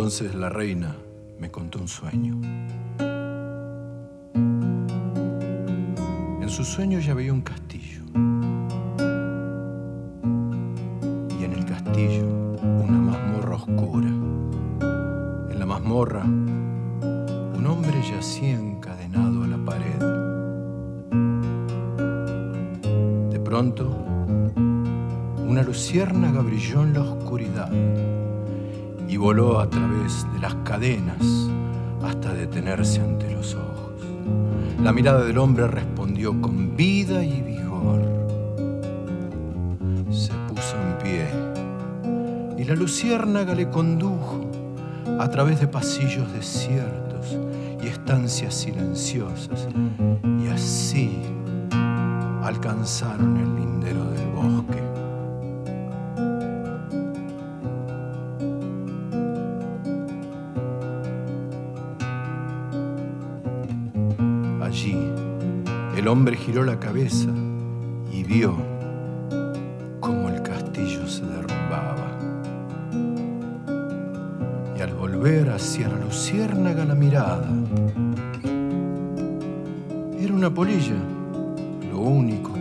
Entonces la reina me contó un sueño. En su sueño ya veía un castillo. Y en el castillo una mazmorra oscura. En la mazmorra un hombre yacía encadenado a la pared. De pronto una luciérnaga brilló en la oscuridad y voló a través de las cadenas hasta detenerse ante los ojos. La mirada del hombre respondió con vida y vigor. Se puso en pie y la luciérnaga le condujo a través de pasillos desiertos y estancias silenciosas, y así alcanzaron el lindero del bosque. Allí, el hombre giró la cabeza y vio cómo el castillo se derrumbaba. Y al volver hacia la luciérnaga la mirada, era una polilla, lo único